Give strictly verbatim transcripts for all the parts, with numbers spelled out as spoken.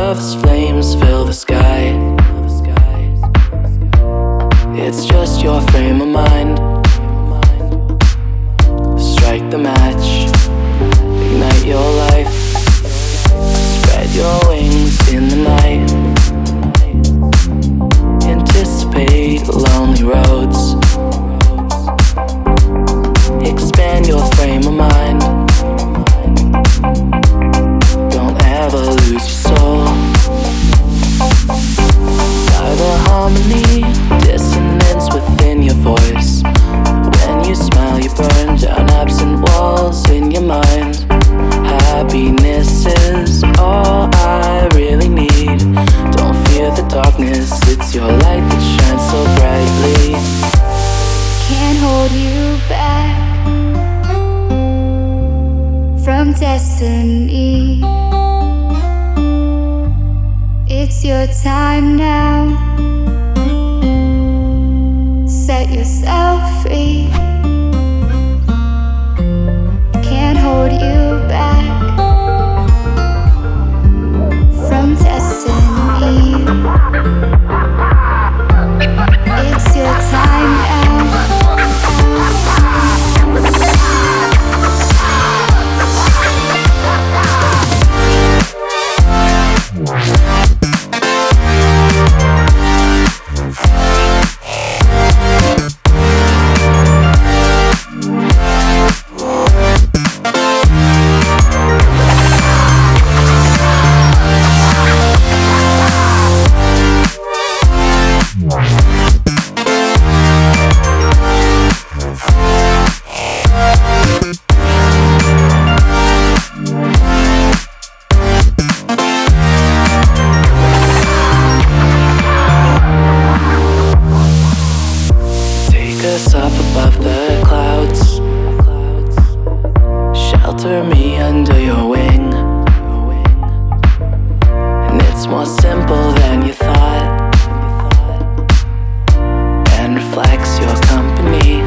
love's flames fill the sky. It's just your frame of mind. Strike the match, ignite your life. Spread your wings in the night. Anticipate lonely roads. Expand your frame of mind. Don't ever lose your soul. Tie the harmony, dissonance within your voice. When you smile, you burn down absent walls in your mind. Happiness is all I really need. Don't fear the darkness, it's your light that shines so brightly. Can't hold you back from destiny. It's your time now. Set yourself free. Can't hold you back from destiny. It's your time now. Up above the clouds, shelter me under your wing. And it's more simple than you thought, and reflects your company.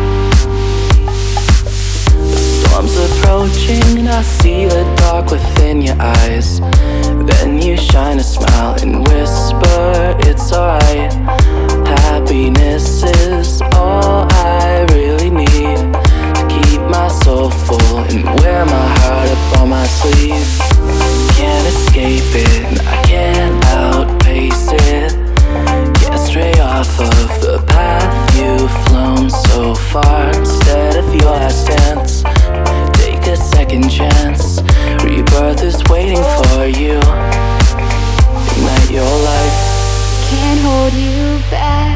The storm's approaching and I see the dark within your eyes. Then you shine a smile and whisper, it's alright. Happiness is all I really need to keep my soul full and wear my heart up on my sleeve. Can't escape it, I can't outpace it. Get straight off of the path you've flown so far. Instead of your last dance, take a second chance. Rebirth is waiting for you. Ignite your life. Can't hold you back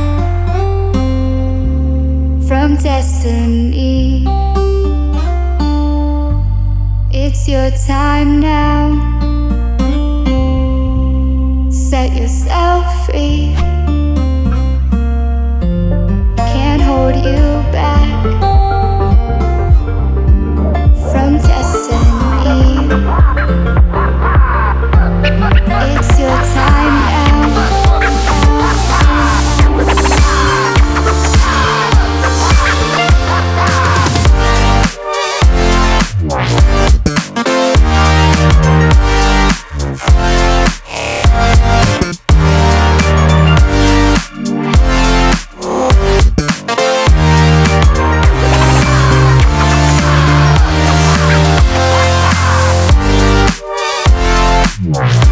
from destiny. It's your time now. Set yourself free. Can't hold you back from destiny. It's your time now. Wow.